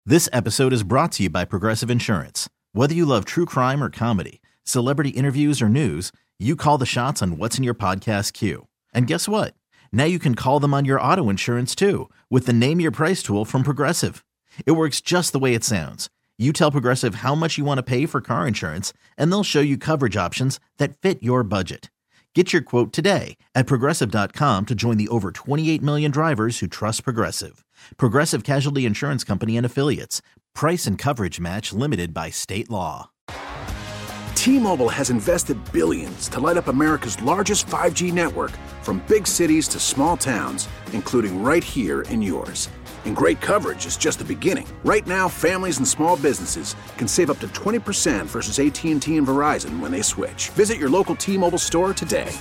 This episode is brought to you by Progressive Insurance. Whether you love true crime or comedy, celebrity interviews or news, you call the shots on what's in your podcast queue. And guess what? Now you can call them on your auto insurance too with the Name Your Price tool from Progressive. It works just the way it sounds. You tell Progressive how much you want to pay for car insurance, and they'll show you coverage options that fit your budget. Get your quote today at Progressive.com to join the over 28 million drivers who trust Progressive. Progressive Casualty Insurance Company and Affiliates. Price and coverage match limited by state law. T-Mobile has invested billions to light up America's largest 5G network, from big cities to small towns, including right here in yours. And great coverage is just the beginning. Right now, families and small businesses can save up to 20% versus AT&T and Verizon when they switch. Visit your local T-Mobile store today.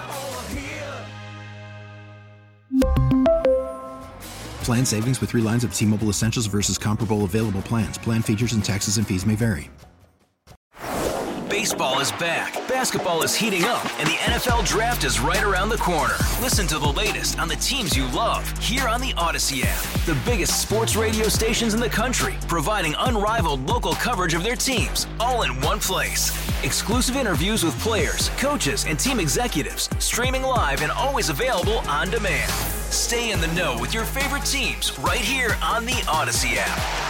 Plan savings with 3 lines of T-Mobile Essentials versus comparable available plans. Plan features and taxes and fees may vary. Baseball is back, basketball is heating up, and the NFL Draft is right around the corner. Listen to the latest on the teams you love here on the Odyssey app. The biggest sports radio stations in the country, providing unrivaled local coverage of their teams, all in one place. Exclusive interviews with players, coaches, and team executives, streaming live and always available on demand. Stay in the know with your favorite teams right here on the Odyssey app.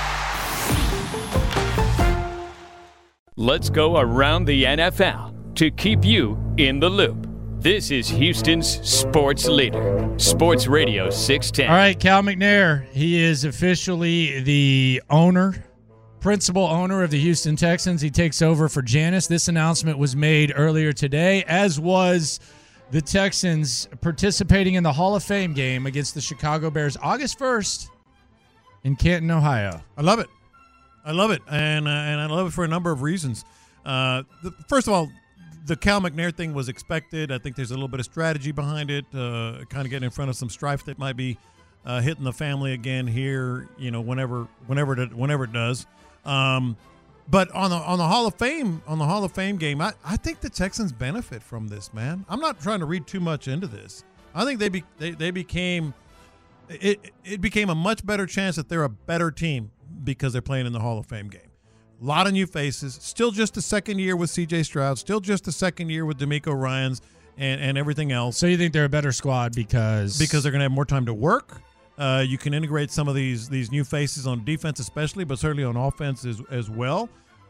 Let's go around the NFL to keep you in the loop. This is Houston's sports leader, Sports Radio 610. All right, Cal McNair. He is officially the principal owner of the Houston Texans. He takes over for Janis. This announcement was made earlier today, as was the Texans participating in the Hall of Fame game against the Chicago Bears August 1st in Canton, Ohio. I love it. And I love it for a number of reasons. First of all, the Cal McNair thing was expected. I think there's a little bit of strategy behind it, kind of getting in front of some strife that might be hitting the family again here, whenever it does. But on the Hall of Fame game, I think the Texans benefit from this, man. I'm not trying to read too much into this. I think they became it became a much better chance that they're a better team because they're playing in the Hall of Fame game. A lot of new faces. Still just the second year with C.J. Stroud. Still just the second year with DeMeco Ryans and everything else. So you think they're a better squad because they're going to have more time to work. You can integrate some of these new faces on defense especially, but certainly on offense as well.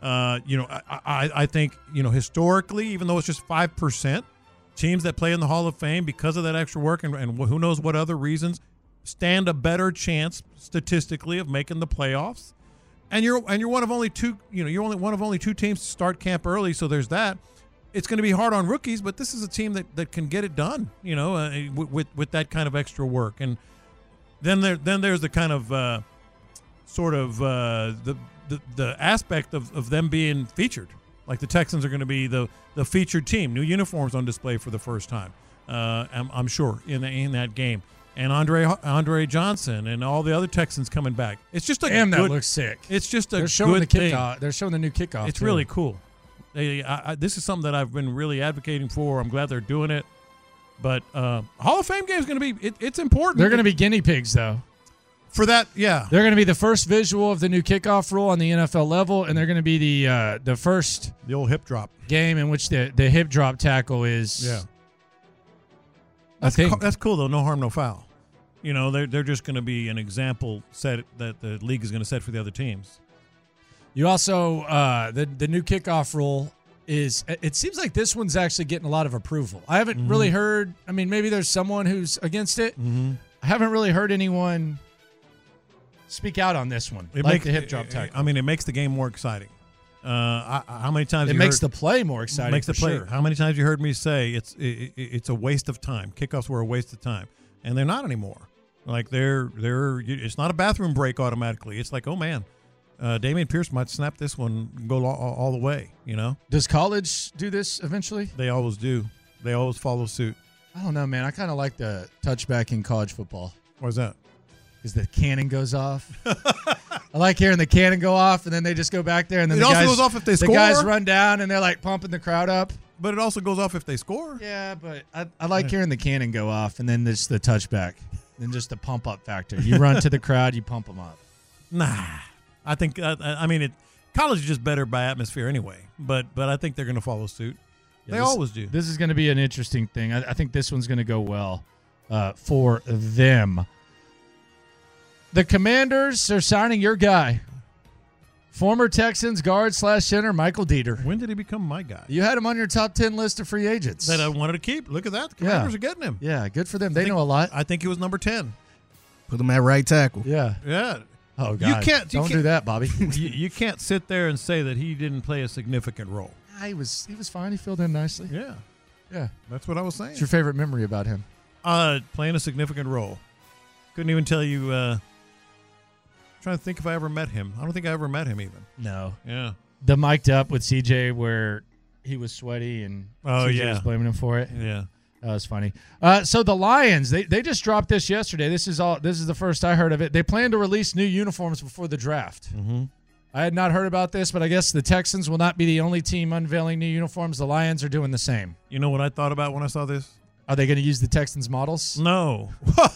I think, historically, even though it's just 5%, teams that play in the Hall of Fame because of that extra work and who knows what other reasons stand a better chance statistically of making the playoffs. And you're one of only two, you're only one of only 2 teams to start camp early, so there's that. It's going to be hard on rookies, but this is a team that can get it done, with that kind of extra work. And then there's the kind of the aspect of them being featured. Like the Texans are going to be the featured team, new uniforms on display for the first time. I'm sure in that game. And Andre Johnson and all the other Texans coming back. It's just that looks sick. It's just a They're showing good the kickoff. thing. They're showing the new kickoff. It's really cool. This is something that I've been really advocating for. I'm glad they're doing it. But Hall of Fame game is going to be it's important. They're going to be guinea pigs though. For that, yeah. They're going to be the first visual of the new kickoff rule on the NFL level, and they're going to be the first old hip drop game in which the hip drop tackle is. Yeah. That's cool though. No harm, no foul. They're just going to be an example set that the league is going to set for the other teams. You also the new kickoff rule is. It seems like this one's actually getting a lot of approval. I haven't really heard. I mean, maybe there's someone who's against it. Mm-hmm. I haven't really heard anyone speak out on this one. The hip drop tackle. I mean, it makes the game more exciting. How many times it makes the play more exciting? Makes the play. Sure. How many times you heard me say it's a waste of time? Kickoffs were a waste of time, and they're not anymore. Like they're it's not a bathroom break automatically. It's like, oh man, Dameon Pierce might snap this one and go all the way. Does college do this eventually? They always do. They always follow suit. I don't know, man. I kind of like the touchback in college football. Why's that? Because the cannon goes off. I like hearing the cannon go off, and then they just go back there, and then it also goes off if they score. The guys run down, and they're like pumping the crowd up. But it also goes off if they score. Yeah, but I like hearing the cannon go off, and then there's the touchback, then just the pump up factor. You run to the crowd, you pump them up. Nah. I think. College is just better by atmosphere anyway. But I think they're going to follow suit. They always do. This is going to be an interesting thing. I think this one's going to go well for them. The Commanders are signing your guy, former Texans guard/center Michael Dieter. When did he become my guy? You had him on your top 10 list of free agents That I wanted to keep. Look at that. The Commanders are getting him. Yeah, good for them. They know a lot. I think he was number 10. Put him at right tackle. Yeah. Yeah. Oh, God. Don't do that, Bobby. you can't sit there and say that he didn't play a significant role. He was fine. He filled in nicely. Yeah. Yeah. That's what I was saying. What's your favorite memory about him? Playing a significant role. Couldn't even tell you. Trying to think if I ever met him. I don't think I ever met him even. No. Yeah. The mic'd up with CJ where he was sweaty and CJ was blaming him for it. Yeah. That was funny. So the Lions, they just dropped this yesterday. This is the first I heard of it. They plan to release new uniforms before the draft. Mm-hmm. I had not heard about this, but I guess the Texans will not be the only team unveiling new uniforms. The Lions are doing the same. You know what I thought about when I saw this? Are they going to use the Texans models? No.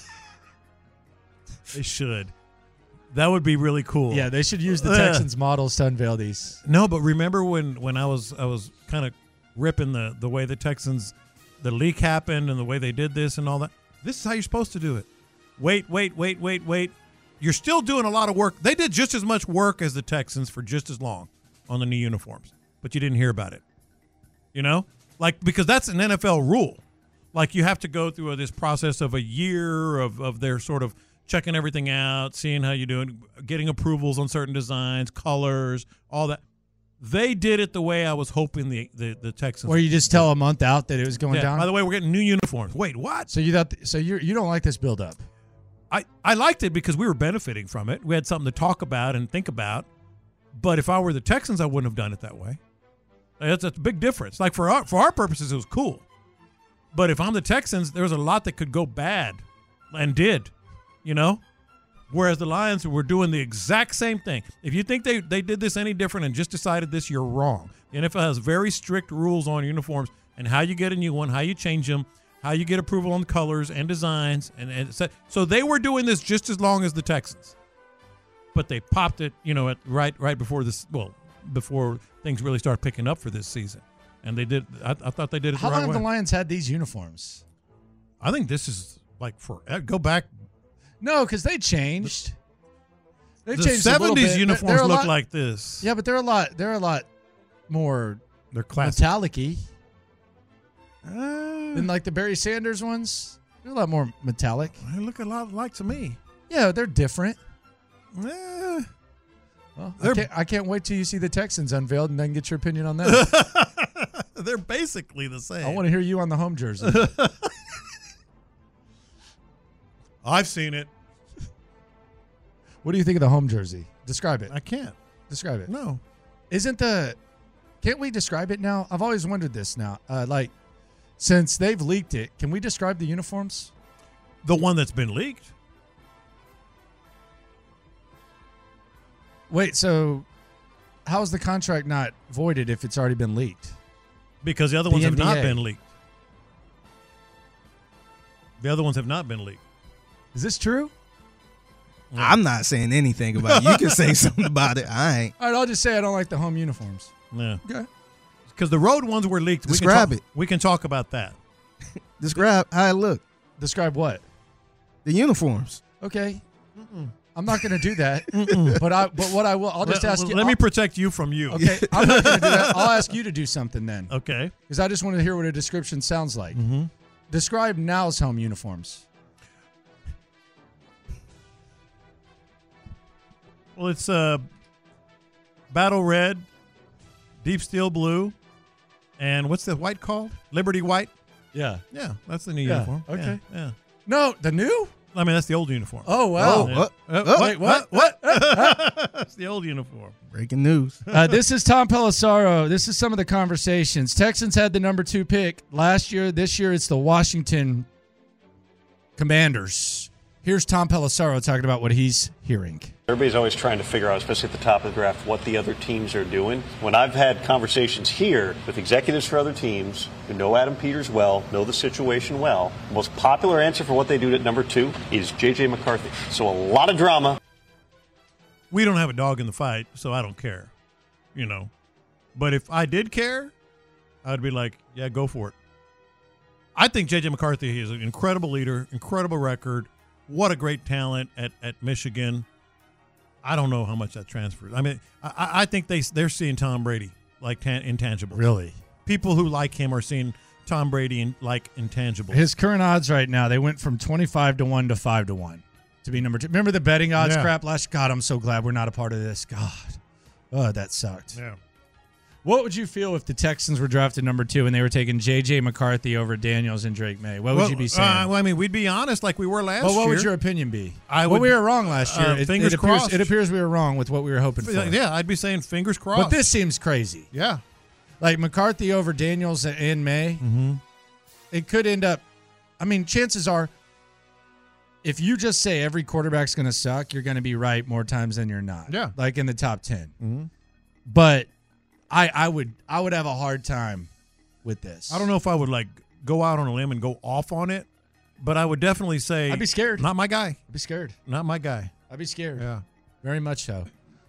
They should. That would be really cool. Yeah, they should use the Texans models to unveil these. No, but remember when I was kind of ripping the way the Texans, the leak happened and the way they did this and all that. This is how you're supposed to do it. Wait. You're still doing a lot of work. They did just as much work as the Texans for just as long on the new uniforms, but you didn't hear about it. You know? Because that's an NFL rule. You have to go through this process of a year of their sort of checking everything out, seeing how you're doing, getting approvals on certain designs, colors, all that. They did it the way I was hoping the Texans. Where you just tell a month out that it was going down? By the way, we're getting new uniforms. Wait, what? So you don't like this build-up? I liked it because we were benefiting from it. We had something to talk about and think about. But if I were the Texans, I wouldn't have done it that way. That's a big difference. For our purposes, it was cool. But if I'm the Texans, there was a lot that could go bad and did, you know? Whereas the Lions were doing the exact same thing. If you think they did this any different and just decided this, you're wrong. The NFL has very strict rules on uniforms and how you get a new one, how you change them, how you get approval on colors and designs. So they were doing this just as long as the Texans. But they popped it, right before this, before things really start picking up for this season. And they did. I thought they did it the right way. How long have the Lions had these uniforms? I think this is go back. No, because they changed. They've the changed 70s uniforms look like this. Yeah, but they're a lot more. They're classic. Metallic-y than the Barry Sanders ones. They're a lot more metallic. They look a lot like to me. Yeah, they're different. Well, I can't wait till you see the Texans unveiled and then get your opinion on that. They're basically the same. I want to hear you on the home jersey. I've seen it. What do you think of the home jersey? Describe it. I can't. Describe it. No. Can't we describe it now? I've always wondered this now. Since they've leaked it, can we describe the uniforms? The one that's been leaked? Wait, so how is the contract not voided if it's already been leaked? Because the other ones have not been leaked. The other ones have not been leaked. Is this true? I'm not saying anything about it. You can say something about it. I ain't. All right, I'll just say I don't like the home uniforms. Yeah. Okay. Because the road ones were leaked. Describe it. We can talk about that. Describe how it looked. Describe what? The uniforms. Okay. I'm not going to do that. But what I will, I'll just ask you. Let me protect you from you. Okay. I'm not going to do that. I'll ask you to do something then. Okay. Because I just want to hear what a description sounds like. Mm-hmm. Describe Now's home uniforms. Well, it's battle red, deep steel blue, and what's the white called? Liberty white? Yeah. Yeah, that's the new uniform. Okay. Yeah. No, the new? I mean, that's the old uniform. Oh, wow. Wait, what? That's the old uniform. Breaking news. This is Tom Pelissaro. This is some of the conversations. Texans had the number 2 pick last year. This year, it's the Washington Commanders. Here's Tom Pelissaro talking about what he's hearing. Everybody's always trying to figure out, especially at the top of the draft, what the other teams are doing. When I've had conversations here with executives for other teams who know Adam Peters well, know the situation well, the most popular answer for what they do at number 2 is J.J. McCarthy. So a lot of drama. we don't have a dog in the fight, so I don't care, you know. But if I did care, I'd be like, yeah, go for it. I think J.J. McCarthy is an incredible leader, incredible record. What a great talent at Michigan. I don't know how much that transfers. I mean, I think they're seeing Tom Brady like intangibles. Really? People who like him are seeing Tom Brady like intangibles. His current odds right now, they went from 25-1 to 5-1 to be number 2. Remember the betting odds crap last? God, I'm so glad we're not a part of this. God. Oh, that sucked. Yeah. What would you feel if the Texans were drafted number 2 and they were taking J.J. McCarthy over Daniels and Drake May? What would you be saying? Well, I mean, we'd be honest like we were last year. Well, what would your opinion be? We were wrong last year. Fingers crossed. It appears we were wrong with what we were hoping for. Yeah, I'd be saying fingers crossed. But this seems crazy. Yeah. Like McCarthy over Daniels and May, it could end up, I mean, chances are, if you just say every quarterback's going to suck, you're going to be right more times than you're not. Yeah. Like in the top 10. But I would have a hard time with this. I don't know if I would like go out on a limb and go off on it, but I would definitely say I'd be scared. Not my guy. I'd be scared. Not my guy. I'd be scared. Yeah. Very much so.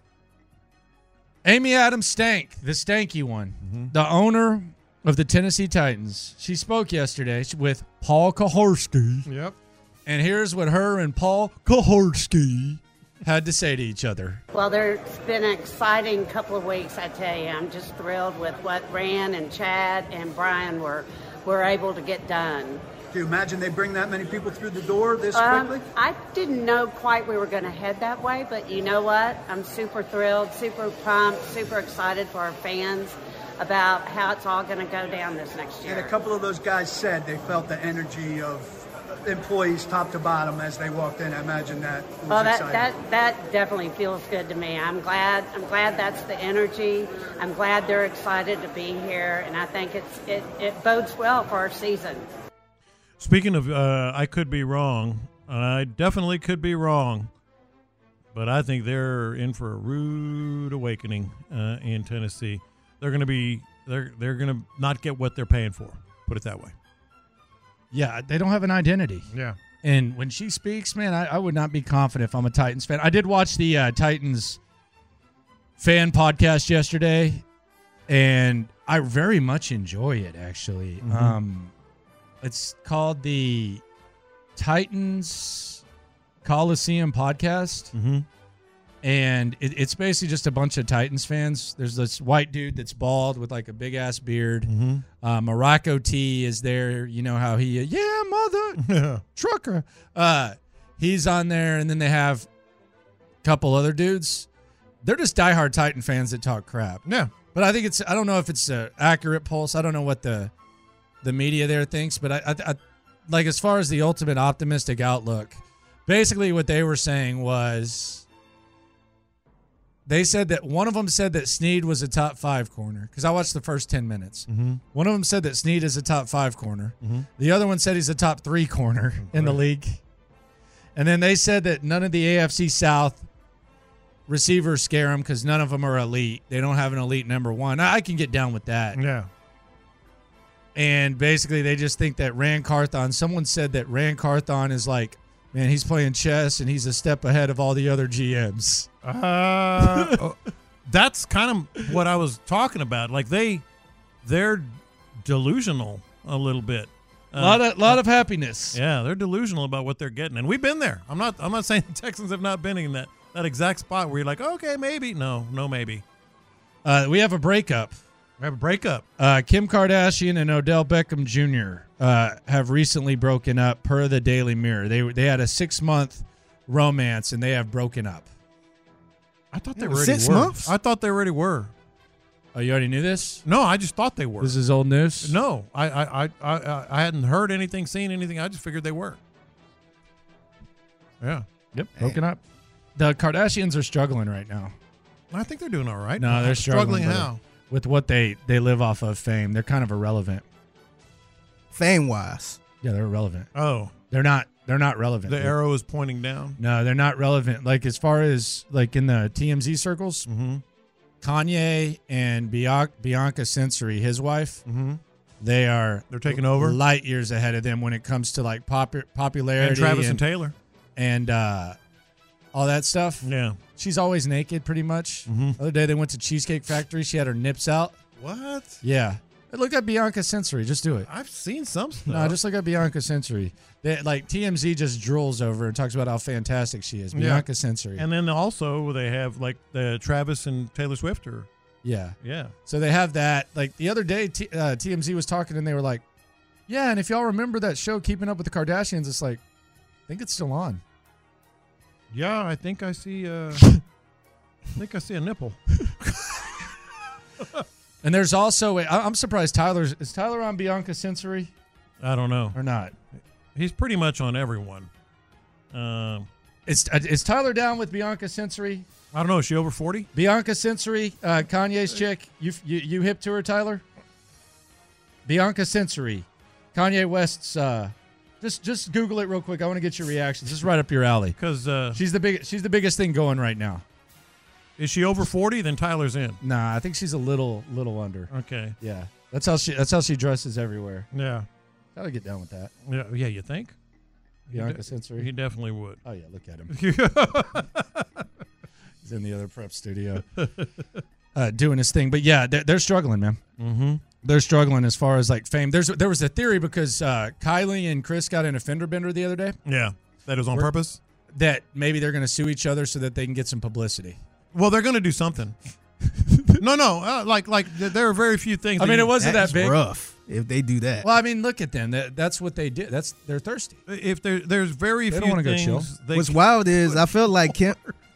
Amy Adams Stank, the stanky one, the owner of the Tennessee Titans. She spoke yesterday with Paul Kaharski. Yep. And here's what her and Paul Kaharski had to say to each other. Well, there's been an exciting couple of weeks, I tell you. I'm just thrilled with what Rand and Chad and Brian were able to get done. Do you imagine they bring that many people through the door this quickly? I didn't know quite we were going to head that way, but you know what? I'm super thrilled, super pumped, super excited for our fans about how it's all going to go down this next year. And a couple of those guys said they felt the energy of employees top to bottom as they walked in. I imagine that was exciting. That definitely feels good to me. I'm glad that's the energy. I'm glad they're excited to be here, and I think it bodes well for our season. Speaking of, I could be wrong. I definitely could be wrong, but I think they're in for a rude awakening in Tennessee. They're going to not get what they're paying for. Put it that way. Yeah, they don't have an identity. Yeah. And when she speaks, man, I would not be confident if I'm a Titans fan. I did watch the Titans fan podcast yesterday, and I very much enjoy it, actually. It's called the Titans Coliseum Podcast. And it's basically just a bunch of Titans fans. There's this white dude that's bald with like a big ass beard. Morocco T is there. You know how he, mother trucker. He's on there, and then they have a couple other dudes. They're just diehard Titan fans that talk crap. Yeah, but I think I don't know if it's an accurate pulse. I don't know what the media there thinks, but I like as far as the ultimate optimistic outlook, basically what they were saying was. They said that one of them said that Snead was a top 5 corner because I watched the first 10 minutes. One of them said that Snead is a top 5 corner. The other one said he's a top 3 corner in the league. And then they said that none of the AFC South receivers scare them because none of them are elite. They don't have an elite number 1. I can get down with that. Yeah. And basically they just think that Rand Carthon, someone said that Rand Carthon is like, man, he's playing chess and he's a step ahead of all the other GMs. That's kind of what I was talking about. Like they're delusional a little bit. A lot of happiness. Yeah, they're delusional about what they're getting, and we've been there. I'm not saying the Texans have not been in that exact spot where you're like, okay, maybe. No, maybe. We have a breakup. Kim Kardashian and Odell Beckham Jr. Have recently broken up per the Daily Mirror. They had a 6-month romance, and they have broken up. I thought they already 6 were. months? I thought they already were. Oh, you already knew this? No, I just thought they were. This is old news? No, I hadn't heard anything, seen anything. I just figured they were. Yeah. Yep. Broken up. The Kardashians are struggling right now. I think they're doing all right. No, they're struggling. How? With what they live off of fame. They're kind of irrelevant. Fame-wise. Yeah, they're irrelevant. Oh. They're not relevant. The arrow is pointing down? No, they're not relevant. Like as far as like in the TMZ circles, Kanye and Bianca Censori, his wife, they're taking over light years ahead of them when it comes to like popularity. And Travis and Taylor. And all that stuff. Yeah. She's always naked, pretty much. Mm-hmm. The other day they went to Cheesecake Factory. She had her nips out. What? Yeah. Look at Bianca Sensory. Just do it. I've seen some stuff. No, just look at Bianca Sensory. Like TMZ just drools over and talks about how fantastic she is. Bianca Sensory. And then also they have like the Travis and Taylor Swift. Yeah. Yeah. So they have that. Like the other day, TMZ was talking and they were like, yeah, and if y'all remember that show, Keeping Up with the Kardashians, it's like, I think it's still on. Yeah, I think I see a nipple. And there's also, I'm surprised is Tyler on Bianca Sensory? I don't know. Or not? He's pretty much on everyone. Is Tyler down with Bianca Sensory? I don't know. Is she over 40? Bianca Sensory, Kanye's chick. You hip to her, Tyler? Bianca Sensory, Kanye West's. Just Google it real quick. I want to get your reactions. This is right up your alley. Because she's the biggest thing going right now. Is she over 40? Then Tyler's in. Nah, I think she's a little under. Okay. Yeah, that's how she dresses everywhere. Yeah. Gotta get down with that. Yeah. You think? Bianca Sensory. He definitely would. Oh yeah, look at him. He's in the other prep studio, doing his thing. But yeah, they're struggling, man. Mm-hmm. They're struggling as far as like fame. There was a theory because Kylie and Chris got in a fender bender the other day. Yeah, that was on purpose. That maybe they're going to sue each other so that they can get some publicity. Well, they're going to do something. No, like there are very few things. I mean, it wasn't that big. Rough if they do that. Well, I mean, look at them. That's what they did. They're thirsty. If there's very they few don't want to go things. chill. What's wild is I feel like Kim.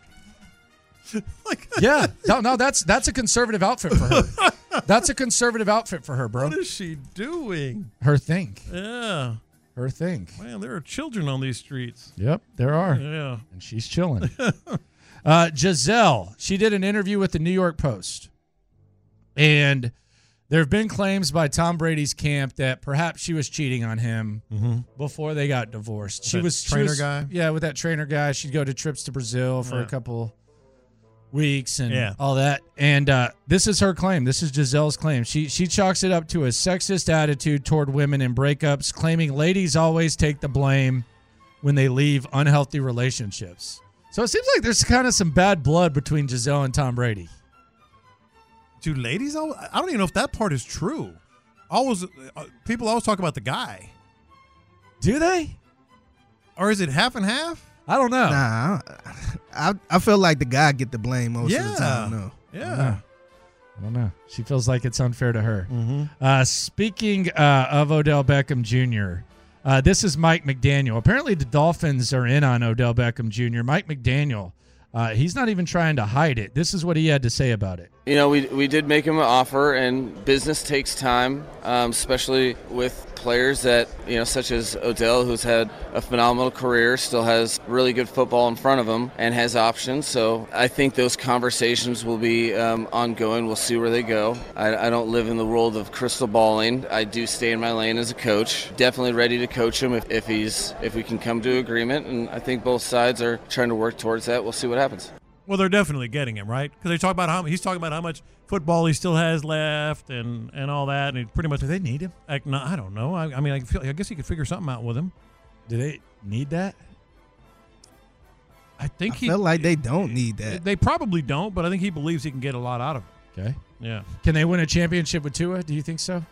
Yeah, no, that's a conservative outfit for her. That's a conservative outfit for her, bro. What is she doing? Her thing. Yeah. Her thing. Man, there are children on these streets. Yep, there are. Yeah. And she's chilling. Giselle, she did an interview with the New York Post. And there have been claims by Tom Brady's camp that perhaps she was cheating on him before they got divorced. She was guy? Yeah, with that trainer guy. She'd go to trips to Brazil for a couple weeks and all that. And this is her claim. This is Giselle's claim. She chalks it up to a sexist attitude toward women in breakups, claiming ladies always take the blame when they leave unhealthy relationships. So it seems like there's kind of some bad blood between Giselle and Tom Brady. Do ladies always, I don't even know if that part is true. People always talk about the guy. Do they? Or is it half and half? I don't know. Nah, I feel like the guy get the blame most of the time. No. Yeah. I don't know. She feels like it's unfair to her. Speaking of Odell Beckham Jr., this is Mike McDaniel. Apparently the Dolphins are in on Odell Beckham Jr. Mike McDaniel, he's not even trying to hide it. This is what he had to say about it. You know, we did make him an offer, and business takes time, especially with players that, you know, such as Odell, who's had a phenomenal career, still has really good football in front of him and has options. So I think those conversations will be ongoing. We'll see where they go. I don't live in the world of crystal balling. I do stay in my lane as a coach. Definitely ready to coach him if we can come to agreement, and I think both sides are trying to work towards that. We'll see what happens. Well, they're definitely getting him, right? Because he's talking about how much football he still has left and all that, and he pretty much. Do they need him? I don't know. I mean, I guess he could figure something out with him. Do they need that? I think I feel like they don't need that. They probably don't, but I think he believes he can get a lot out of it. Okay. Yeah. Can they win a championship with Tua? Do you think so?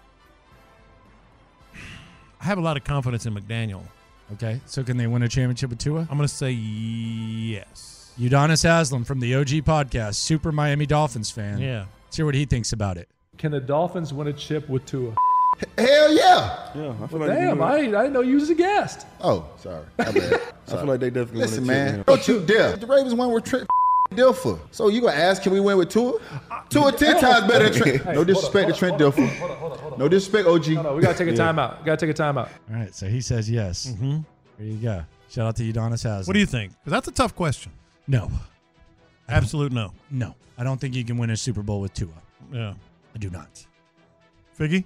I have a lot of confidence in McDaniel. Okay. So can they win a championship with Tua? I'm going to say yes. Udonis Haslam from the OG podcast, super Miami Dolphins fan. Yeah. Let's hear what he thinks about it. Can the Dolphins win a chip with Tua? Hell yeah. Yeah. Damn, I didn't know you was a guest. Oh, sorry. My bad. I feel like they definitely Listen, win a chip, man. Don't you dare. The Ravens won with Trent Dilfer. So you going to ask, can we win with Tua? Tua 10 times better than Trent. No disrespect to Trent Dilfer. No disrespect, OG. No, we got to take a timeout. We got to take a timeout. All right, so he says yes. Mm-hmm. There you go. Shout out to Udonis Haslam. What do you think? Because that's a tough question. No. Absolute no. No. I don't think you can win a Super Bowl with Tua. Yeah. I do not. Figgy?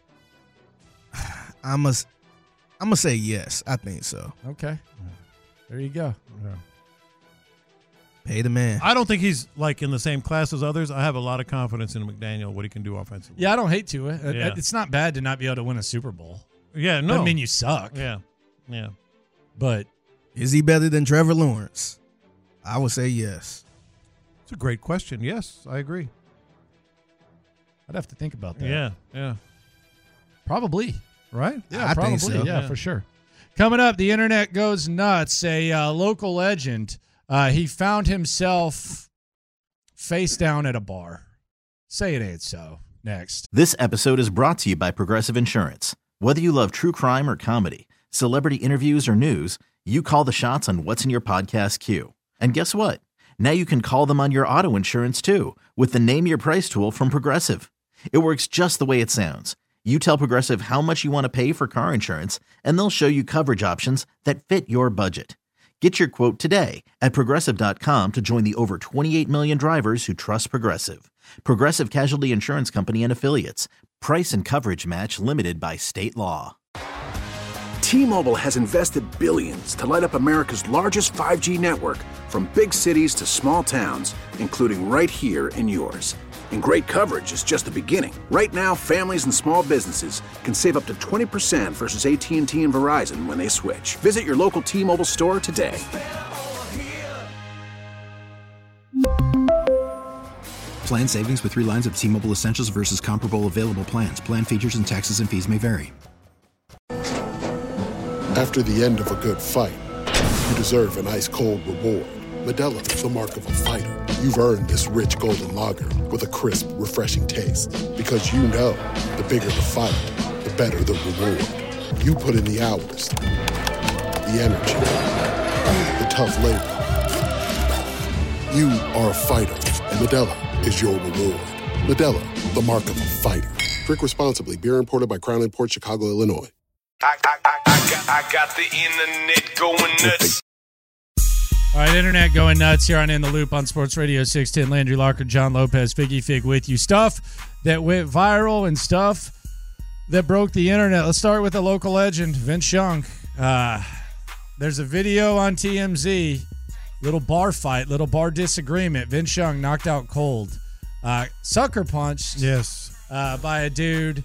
I'm gonna say yes. I think so. Okay. There you go. Yeah. Pay the man. I don't think he's like in the same class as others. I have a lot of confidence in McDaniel, what he can do offensively. Yeah, I don't hate Tua. Yeah. It's not bad to not be able to win a Super Bowl. Yeah, no. Doesn't mean you suck. Yeah. Yeah. But is he better than Trevor Lawrence? I would say yes. It's a great question. Yes, I agree. I'd have to think about that. Yeah. Probably. Right? Yeah, I probably. think so. Yeah, for sure. Coming up, the internet goes nuts. A local legend, he found himself face down at a bar. Say it ain't so. Next. This episode is brought to you by Progressive Insurance. Whether you love true crime or comedy, celebrity interviews or news, you call the shots on what's in your podcast queue. And guess what? Now you can call them on your auto insurance too with the Name Your Price tool from Progressive. It works just the way it sounds. You tell Progressive how much you want to pay for car insurance, and they'll show you coverage options that fit your budget. Get your quote today at Progressive.com to join the over 28 million drivers who trust Progressive. Progressive Casualty Insurance Company and Affiliates. Price and coverage match limited by state law. T-Mobile has invested billions to light up America's largest 5G network, from big cities to small towns, including right here in yours. And great coverage is just the beginning. Right now, families and small businesses can save up to 20% versus AT&T and Verizon when they switch. Visit your local T-Mobile store today. Plan savings with 3 lines of T-Mobile Essentials versus comparable available plans. Plan features and taxes and fees may vary. After the end of a good fight, you deserve an ice-cold reward. Modelo is the mark of a fighter. You've earned this rich golden lager with a crisp, refreshing taste. Because you know, the bigger the fight, the better the reward. You put in the hours, the energy, the tough labor. You are a fighter, and Modelo is your reward. Modelo, the mark of a fighter. Drink responsibly. Beer imported by Crown Imports, Chicago, Illinois. I got the internet going nuts. All right, internet going nuts here on In the Loop on Sports Radio 610. Landry Locker, John Lopez, Figgy Fig with you. Stuff that went viral and stuff that broke the internet. Let's start with a local legend, Vince Young. There's a video on TMZ, little bar fight, little bar disagreement. Vince Young knocked out cold. Sucker punched. Yes. By a dude.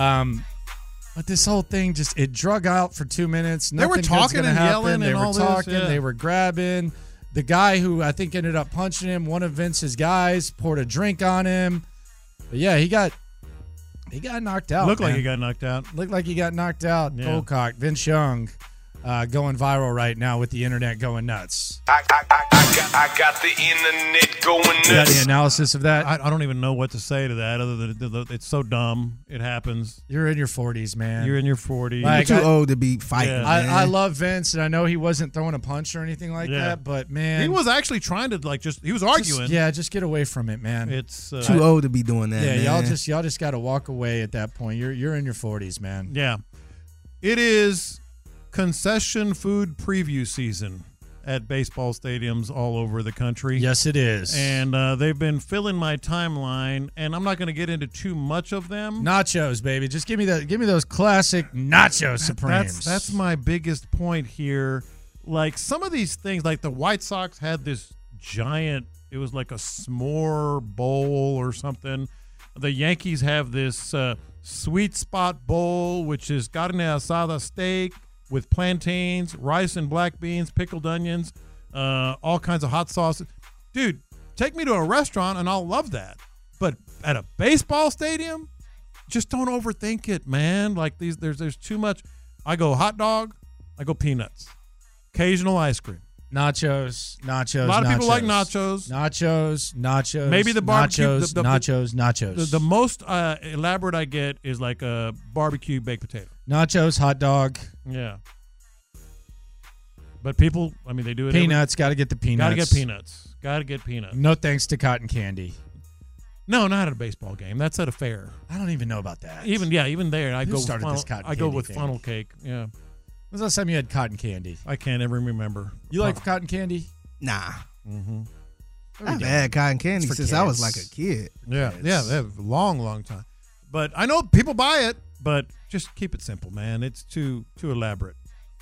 But this whole thing it drug out for 2 minutes. They were talking and yelling They and were all talking. this. Yeah. They were grabbing. The guy who I think ended up punching him, one of Vince's guys, poured a drink on him. But yeah, he got knocked out. Looked like he got knocked out. Looked like he got knocked out. Yeah. Cold-cocked. Vince Young going viral right now with the internet going nuts. I got the internet going nuts. You got any analysis of that? I don't even know what to say to that other than it's so dumb. It happens. You're in your 40s, man. You're in your 40s. Like, You're too old to be fighting. Yeah. Man. I love Vince, and I know he wasn't throwing a punch or anything like that, but, man. He was actually trying to, he was arguing. Just get away from it, man. It's too old to be doing that, yeah, man. y'all just got to walk away at that point. You're in your 40s, man. Yeah. It is concession food preview season at baseball stadiums all over the country. Yes, it is. And they've been filling my timeline, and I'm not going to get into too much of them. Nachos, baby. Just give me those classic nacho supremes. That's my biggest point here. Like, some of these things, like the White Sox had this giant, it was like a s'more bowl or something. The Yankees have this sweet spot bowl, which is carne asada steak with plantains, rice and black beans, pickled onions, all kinds of hot sauces. Dude, take me to a restaurant and I'll love that. But at a baseball stadium, just don't overthink it, man. Like, there's too much. I go hot dog, I go peanuts, occasional ice cream. Nachos. A lot of people like nachos. Nachos. Maybe the barbecue. Nachos. The most elaborate I get is like a barbecue baked potato. Nachos, hot dog. Yeah. But people, I mean, they do it. Peanuts. Got to get the peanuts. Got to get peanuts. No thanks to cotton candy. No, not at a baseball game. That's at a fair. I don't even know about that. Even there, I Who go started with this cotton I go candy with thing? funnel cake. Yeah. When's the last time you had cotton candy? I can't ever remember. You like cotton candy? Nah. Mm-hmm. I've had cotton candy since I was like a kid. Yeah, a long time. But I know people buy it, but just keep it simple, man. It's too elaborate.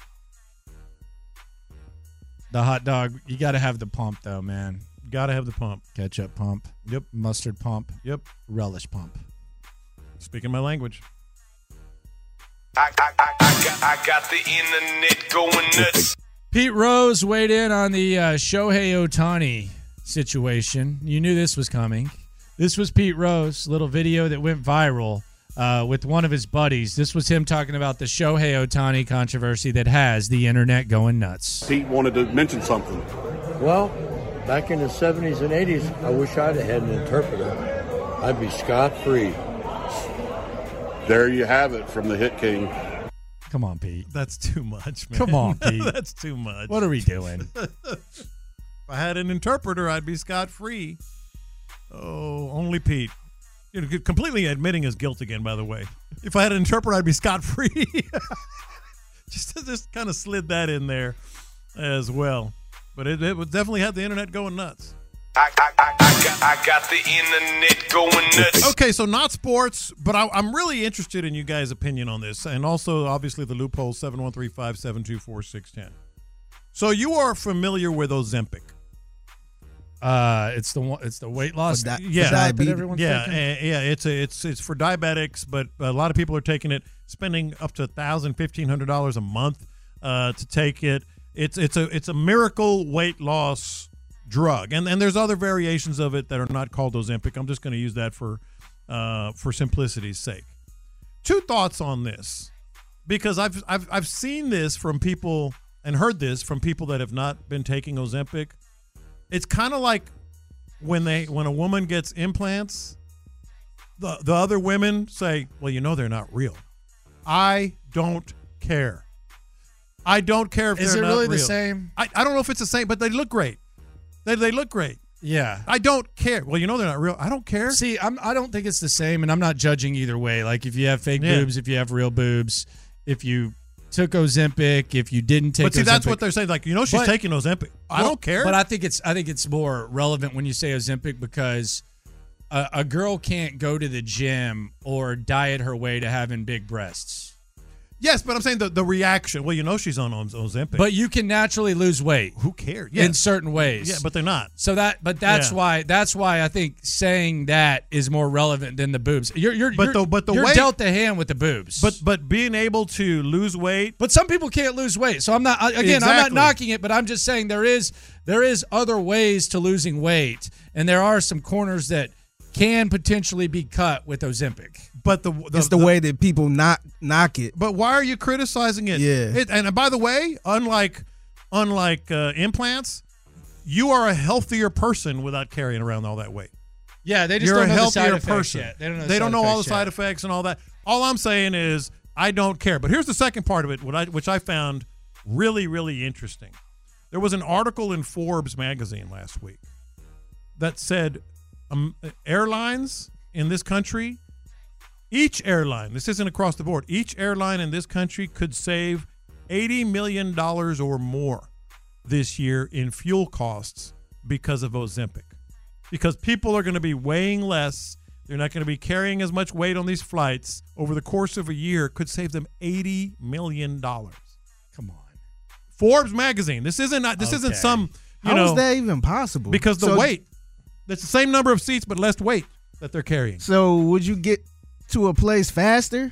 The hot dog, you got to have the pump, though, man. Got to have the pump. Ketchup pump. Yep. Mustard pump. Yep. Relish pump. Speaking my language. I got the internet going nuts. Pete Rose weighed in on the Shohei Ohtani situation. You knew this was coming. This was Pete Rose, little video that went viral with one of his buddies. This was him talking about the Shohei Ohtani controversy that has the internet going nuts. Pete wanted to mention something. Well, back in the 70s and 80s, I wish I'd have had an interpreter. I'd be scot-free. There you have it from the Hit King. Come on, Pete. That's too much, man. Come on, Pete. That's too much. What are we doing? If I had an interpreter, I'd be scot-free. Oh, only Pete. Completely admitting his guilt again, by the way. If I had an interpreter, I'd be scot-free. just kind of slid that in there as well. But it would definitely have the internet going nuts. I got the internet going nuts. Okay, so not sports, but I'm really interested in you guys' opinion on this, and also obviously the loophole 713-572-4610. So you are familiar with Ozempic? It's the weight loss. It's for diabetics, but a lot of people are taking it, spending up to $1,000-$1,500 a month to take it. It's a miracle weight loss drug, and there's other variations of it that are not called Ozempic. I'm just going to use that for simplicity's sake. Two thoughts on this, because I've seen this from people and heard this from people that have not been taking Ozempic. It's kind of like when a woman gets implants, the other women say, well, they're not real. I don't care. I don't care if they're not real. Is it really the same? I don't know if it's the same, but they look great. They look great. Yeah. I don't care. Well, they're not real. I don't care. See, I don't think it's the same, and I'm not judging either way. Like, if you have fake boobs, if you have real boobs, if you took Ozempic, if you didn't take Ozempic. But see, that's what they're saying. Like, she's taking Ozempic. I don't care. But I think it's more relevant when you say Ozempic, because a girl can't go to the gym or diet her way to having big breasts. Yes, but I'm saying the reaction. Well, she's on Ozempic. But you can naturally lose weight. Who cares? Yeah. In certain ways. Yeah, but they're not. So that's why I think saying that is more relevant than the boobs. You're dealt the hand with the boobs. But being able to lose weight. But some people can't lose weight. So I'm not I'm not knocking it, but I'm just saying there is other ways to losing weight, and there are some corners that can potentially be cut with Ozempic. But it's the way that people knock it. But why are you criticizing it? Yeah. And by the way, unlike implants, you are a healthier person without carrying around all that weight. Yeah, they just You're don't know a the side healthier effects person. yet. They don't know all the side effects and all that. All I'm saying is I don't care. But here's the second part of it, which I found really, really interesting. There was an article in Forbes magazine last week that said airlines in this country, each airline, this isn't across the board, each airline in this country could save $80 million or more this year in fuel costs because of Ozempic. Because people are going to be weighing less. They're not going to be carrying as much weight on these flights. Over the course of a year, could save them $80 million. Come on. Forbes magazine. This isn't some, How is that even possible? Because the weight. That's the same number of seats, but less weight that they're carrying. So would you get to a place faster?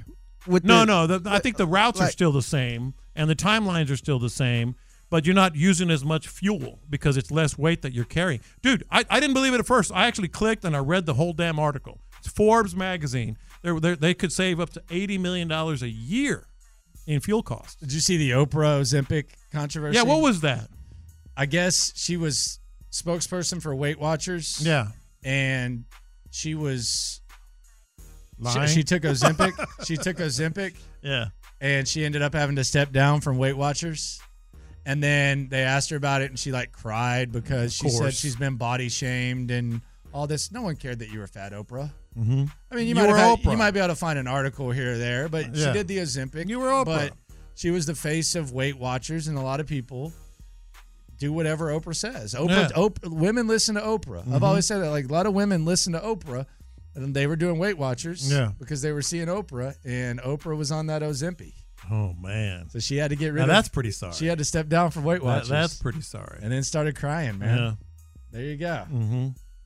I think the routes are still the same, and the timelines are still the same, but you're not using as much fuel because it's less weight that you're carrying. Dude, I didn't believe it at first. I actually clicked and I read the whole damn article. It's Forbes magazine. They could save up to $80 million a year in fuel costs. Did you see the Oprah Ozempic controversy? Yeah, what was that? I guess she was spokesperson for Weight Watchers. Yeah. And she was lying. She took Ozempic. Yeah. And she ended up having to step down from Weight Watchers. And then they asked her about it, and she cried because she said she's been body shamed and all this. No one cared that you were fat, Oprah. Mm-hmm. I mean, you might be able to find an article here or there, but she did the Ozempic. You were Oprah. But she was the face of Weight Watchers, and a lot of people do whatever Oprah says. Women listen to Oprah. Mm-hmm. I've always said that. A lot of women listen to Oprah, and they were doing Weight Watchers because they were seeing Oprah, and Oprah was on that Ozempic. Oh, man. So she had to get rid of that's pretty sorry. She had to step down from Weight Watchers. That's pretty sorry. And then started crying, man. Yeah. There you go. Mm-hmm.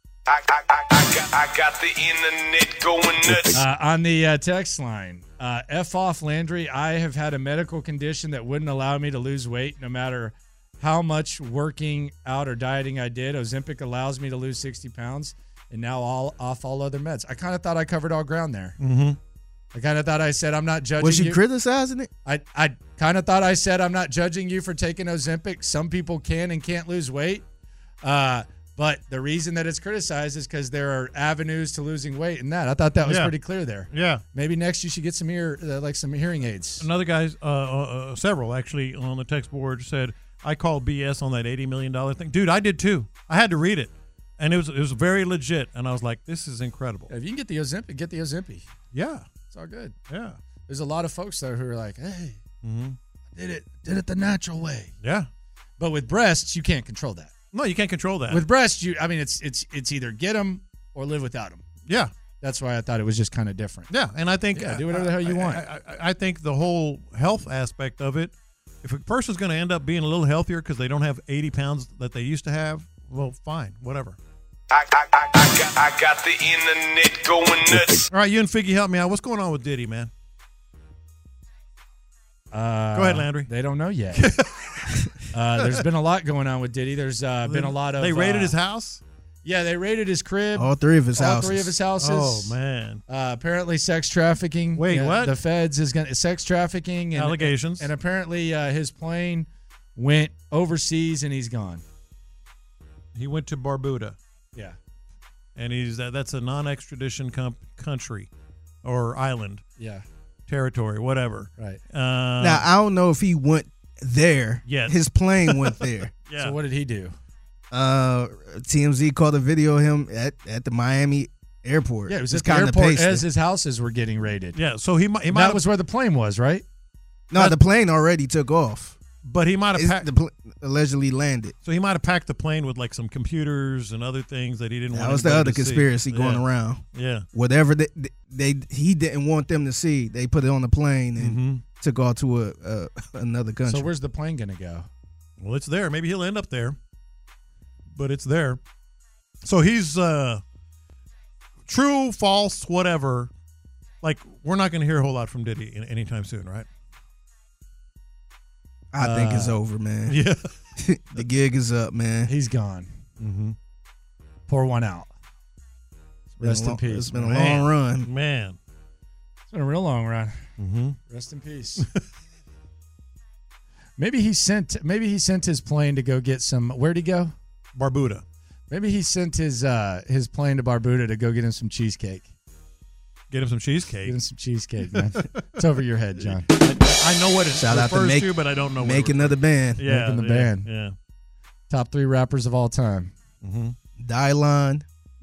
I got the internet going nuts. On the text line, F off Landry. I have had a medical condition that wouldn't allow me to lose weight no matter how much working out or dieting I did. Ozempic allows me to lose 60 pounds, and now off all other meds. I kind of thought I covered all ground there. Mm-hmm. I kind of thought I said I'm not judging you. Was you criticizing it? I kind of thought I said I'm not judging you for taking Ozempic. Some people can and can't lose weight. But the reason that it's criticized is because there are avenues to losing weight in that. I thought that was pretty clear there. Yeah. Maybe next you should get some some hearing aids. Another guy, several actually, on the text board said, I call BS on that $80 million thing. Dude, I did too. I had to read it. And it was very legit. And I was like, this is incredible. If you can get the Ozempic, get the Ozempic. Yeah. It's all good. Yeah. There's a lot of folks though who are like, hey, Mm-hmm. did it the natural way. Yeah. But with breasts, you can't control that. No, you can't control that. With breasts, it's either get them or live without them. Yeah. That's why I thought it was just kind of different. Yeah, and I think do whatever the hell you want. I think the whole health aspect of it, if a person's going to end up being a little healthier because they don't have 80 pounds that they used to have, well, fine, whatever. I got the internet going nuts. All right, you and Figgy, help me out. What's going on with Diddy, man? Go ahead, Landry. They don't know yet. There's been a lot going on with Diddy. There's been a lot of. They raided his house? Yeah, they raided his crib. All three of his houses. Oh, man. Apparently, sex trafficking. Wait, what? The feds is going to sex trafficking and, allegations, and apparently his plane went overseas and he's gone. He went to Barbuda. Yeah, and that's a non-extradition country or island. Yeah. Territory, whatever. Right. Now, I don't know if he went there. Yes. His plane went there. Yeah. So what did he do? TMZ caught a video of him at the Miami airport. Yeah, it was just at the airport pasted. as his houses were getting raided. Yeah, so he might. That was where the plane was, right? No, the plane already took off. But he might have allegedly landed. So he might have packed the plane with like some computers and other things that he didn't want. That was the other to conspiracy see. going around. Yeah. Whatever he didn't want them to see, they put it on the plane and took off to another country. So where's the plane going to go? Well, it's there. Maybe he'll end up there. But it's there. So he's true, false, whatever. Like, we're not going to hear a whole lot from Diddy anytime soon, right? I think it's over, man. Yeah. The gig is up, man. He's gone. Mm-hmm. Pour one out. Rest in peace. It's been a long run. Man. It's been a real long run. Mm-hmm. Rest in peace. Maybe he sent his plane to go get some. Where'd he go? Barbuda. Maybe he sent his plane to Barbuda to go get him some cheesecake. Get him some cheesecake. Get him some cheesecake, man. It's over your head, John. I know what it Shout out refers to but I don't know what Make Another Band. Yeah, Making the band. Yeah. Top 3 rappers of all time. Mm-hmm. Dylon.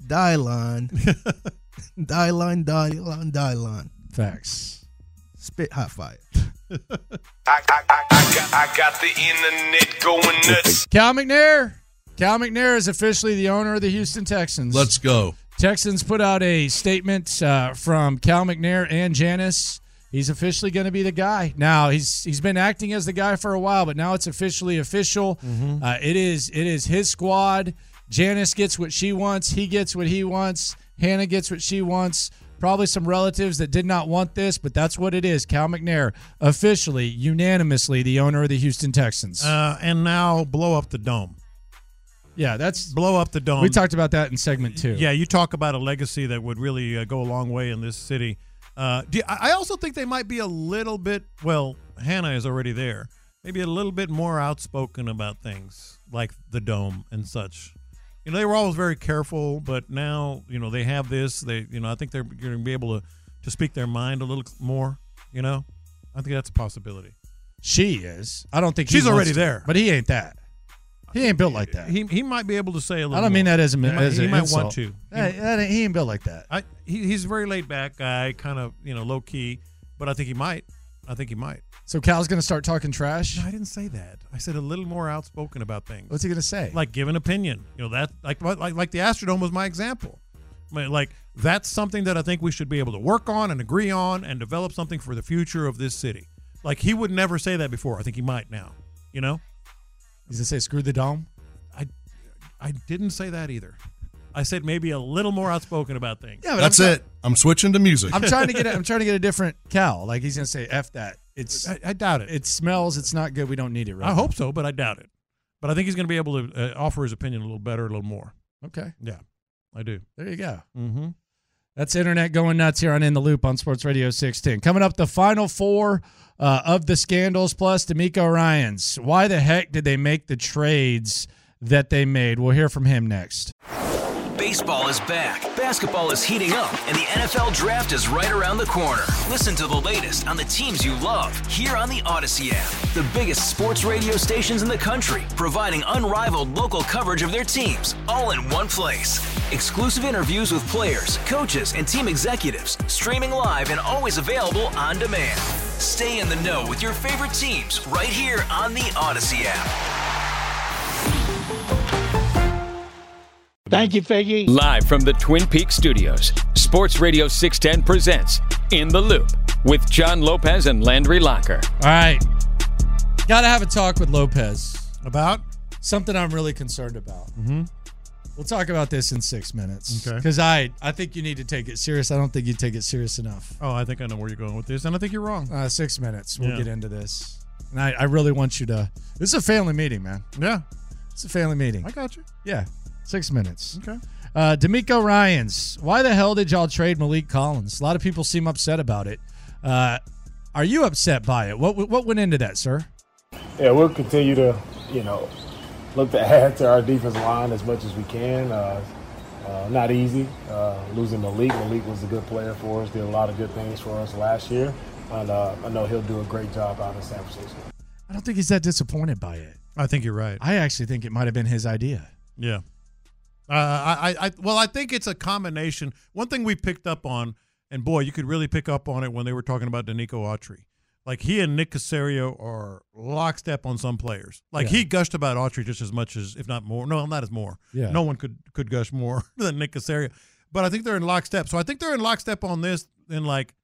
Dylon. Facts. Spit hot fire. I got the internet going nuts. Cal McNair. Cal McNair is officially the owner of the Houston Texans. Let's go. Texans put out a statement from Cal McNair and Janice. He's officially going to be the guy. Now, he's been acting as the guy for a while, but now it's officially official. Mm-hmm. It is his squad. Janice gets what she wants. He gets what he wants. Hannah gets what she wants. Probably some relatives that did not want this, but that's what it is. Cal McNair, officially, unanimously, the owner of the Houston Texans. And now blow up the dome. Yeah, that's blow up the dome. We talked about that in segment 2. Yeah, you talk about a legacy that would really go a long way in this city. I also think they might be a little bit, well, Hannah is already there, maybe a little bit more outspoken about things like the dome and such. You know, they were always very careful, but now, you know, they have this. I think they're going to be able to speak their mind a little more, you know. I think that's a possibility. She is. I don't think she's already there. But he ain't that. He ain't built like that. He might be able to say a little I don't mean more. that as He might insult. want to. He ain't built like that. He's a very laid back guy, kind of, low key, but I think he might. So Cal's going to start talking trash? No, I didn't say that. I said a little more outspoken about things. What's he going to say? Like give an opinion. That like the Astrodome was my example. I mean, like that's something that I think we should be able to work on and agree on and develop something for the future of this city. Like he would never say that before. I think he might now. You know? He's going to say screw the dome? I didn't say that either. I said maybe a little more outspoken about things. Yeah, but That's it. I'm switching to music. I'm trying to get a different Cal. Like he's going to say F that. I doubt it. It smells. It's not good. We don't need it. Right I now. hope so, but I doubt it. But I think he's going to be able to offer his opinion a little better, a little more. Okay. Yeah, I do. There you go. Mm-hmm. That's Internet going nuts here on In the Loop on Sports Radio 610. Coming up, the final four of the scandals plus DeMeco Ryans. Why the heck did they make the trades that they made? We'll hear from him next. Baseball is back, basketball is heating up, and the NFL Draft is right around the corner. Listen to the latest on the teams you love here on the Odyssey app. The biggest sports radio stations in the country, providing unrivaled local coverage of their teams, all in one place. Exclusive interviews with players, coaches, and team executives, streaming live and always available on demand. Stay in the know with your favorite teams right here on the Odyssey app. Thank you, Figgy. Live from the Twin Peaks studios, Sports Radio 610 presents In the Loop with John Lopez and Landry Locker. All right. Got to have a talk with Lopez. About? Something I'm really concerned about. Mm-hmm. We'll talk about this in 6 minutes. Okay. Because I think you need to take it serious. I don't think you take it serious enough. Oh, I think I know where you're going with this, and I think you're wrong. 6 minutes. We'll get into this. And I really want you to. This is a family meeting, man. Yeah. It's a family meeting. I got you. Yeah. 6 minutes. Okay. DeMeco Ryans. Why the hell did y'all trade Malik Collins? A lot of people seem upset about it. Are you upset by it? What went into that, sir? Yeah, we'll continue to, look to add to our defensive line as much as we can. Not easy. Losing Malik. Malik was a good player for us, did a lot of good things for us last year. And I know he'll do a great job out in San Francisco. I don't think he's that disappointed by it. I think you're right. I actually think it might have been his idea. Yeah. I think it's a combination. One thing we picked up on, and boy, you could really pick up on it when they were talking about Denico Autry. Like, he and Nick Caserio are lockstep on some players. Like, he gushed about Autry just as much as, if not more. No, not as more. Yeah. No one could gush more than Nick Caserio. But I think they're in lockstep. So I think they're in lockstep on this and like,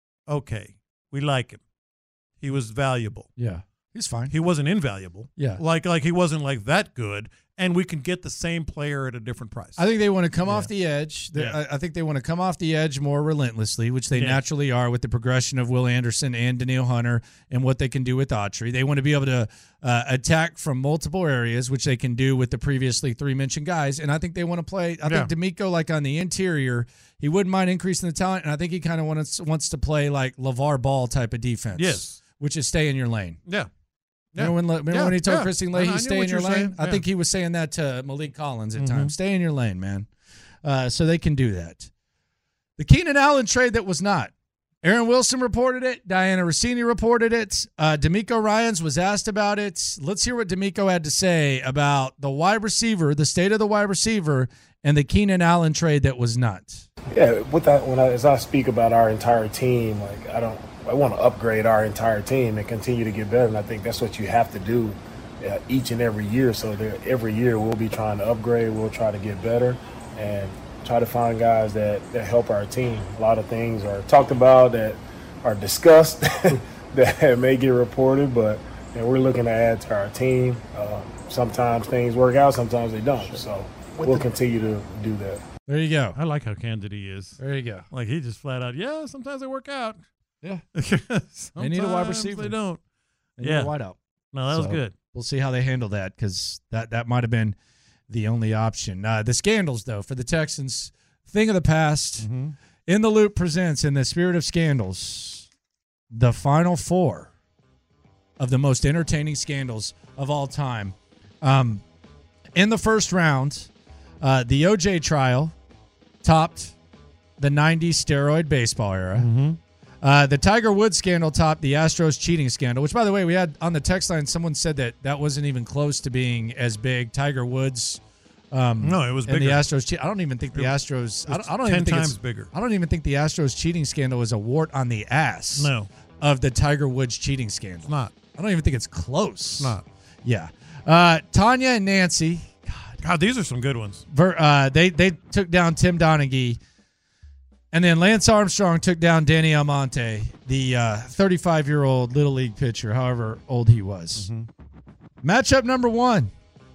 okay, we like him. He was valuable. Yeah. He's fine. He wasn't invaluable. Yeah. Like he wasn't like that good. And we can get the same player at a different price. I think they want to come off the edge. I think they want to come off the edge more relentlessly, which they naturally are with the progression of Will Anderson and Danielle Hunter and what they can do with Autry. They want to be able to attack from multiple areas, which they can do with the previously three mentioned guys. And I think they want to play. I think DeMeco, like on the interior, he wouldn't mind increasing the talent. And I think he kind of wants to play like LeVar Ball type of defense. Yes. Which is stay in your lane. Yeah. Remember when he told Christine Leahy, stay in your lane? Yeah. I think he was saying that to Malik Collins at times. Stay in your lane, man. So they can do that. The Keenan Allen trade that was not. Aaron Wilson reported it. Diana Rossini reported it. DeMeco Ryans was asked about it. Let's hear what DeMeco had to say about the wide receiver, the state of the wide receiver, and the Keenan Allen trade that was not. Yeah, with that, as I speak about our entire team, I want to upgrade our entire team and continue to get better, and I think that's what you have to do each and every year. So every year we'll be trying to upgrade, we'll try to get better, and try to find guys that help our team. A lot of things are talked about that are discussed that may get reported, but we're looking to add to our team. Sometimes things work out, sometimes they don't. So we'll continue to do that. There you go. I like how candid he is. There you go. Like, he just flat out, sometimes they work out. Yeah. They need a wide receiver. They don't. They need a wide out. No, that was good. We'll see how they handle that because that might have been the only option. The scandals, though, for the Texans, thing of the past. Mm-hmm. In the Loop presents, in the spirit of scandals, the final four of the most entertaining scandals of all time. In the first round, the OJ trial topped the 90s steroid baseball era. Mm-hmm. The Tiger Woods scandal topped the Astros cheating scandal, which, by the way, we had on the text line, someone said that wasn't even close to being as big. Tiger Woods. No, it was bigger. And the Astros. I don't even think the Astros. I don't 10 even think times it's bigger. I don't even think the Astros cheating scandal is a wart on the ass. No. Of the Tiger Woods cheating scandal. It's not. I don't even think it's close. It's not. Yeah. Tanya and Nancy. God, these are some good ones. They took down Tim Donaghy. And then Lance Armstrong took down Danny Almonte, the 35-year-old Little League pitcher, however old he was. Mm-hmm. Matchup number one,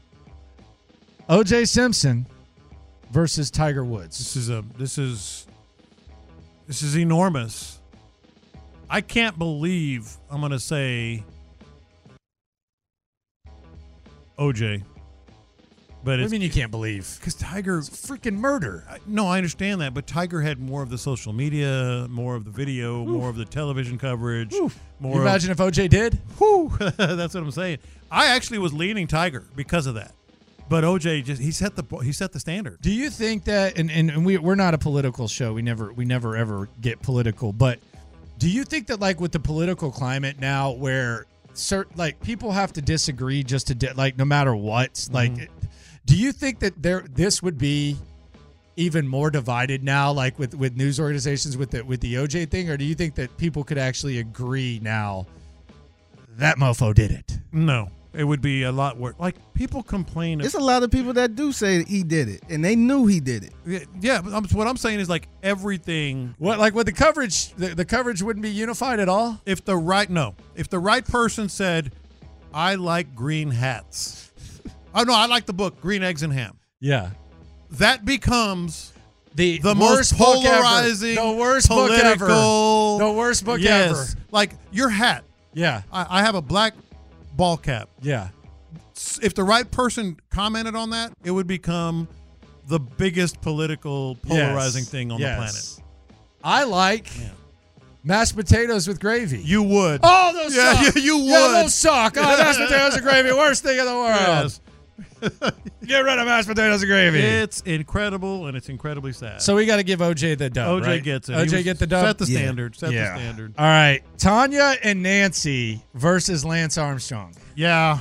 O.J. Simpson versus Tiger Woods. This is enormous. I can't believe I'm going to say OJ. But I mean, you can't believe because Tiger it's freaking murder. No, I understand that, but Tiger had more of the social media, more of the video, more of the television coverage. More. You imagine if OJ did? That's what I'm saying. I actually was leaning Tiger because of that, but OJ he set the standard. Do you think that? And we're not a political show. We never ever get political. But do you think that like with the political climate now, where like people have to disagree just to like no matter what, like. Do you think that this would be even more divided now, like with news organizations with the OJ thing, or do you think that people could actually agree now that mofo did it? No, it would be a lot worse. Like people complain. There's a lot of people that do say he did it, and they knew he did it. Yeah, but what I'm saying is like everything. What like with the coverage, the coverage wouldn't be unified at all. If the right person said, "I like green hats." Oh, no, I like the book, Green Eggs and Ham. Yeah. That becomes the most polarizing, the worst book ever. The worst book ever. Like your hat. Yeah. I have a black ball cap. Yeah. If the right person commented on that, it would become the biggest political polarizing thing on the planet. I like mashed potatoes with gravy. You would. Oh, those suck. You would. Yeah, those suck. Oh, mashed potatoes and gravy, worst thing in the world. Yes. Get rid of mashed potatoes and gravy. It's incredible, and it's incredibly sad. So we got to give OJ the dub, OJ right? gets it. OJ get the dub? Set the standard. Set the standard. All right. Tanya and Nancy versus Lance Armstrong. Yeah.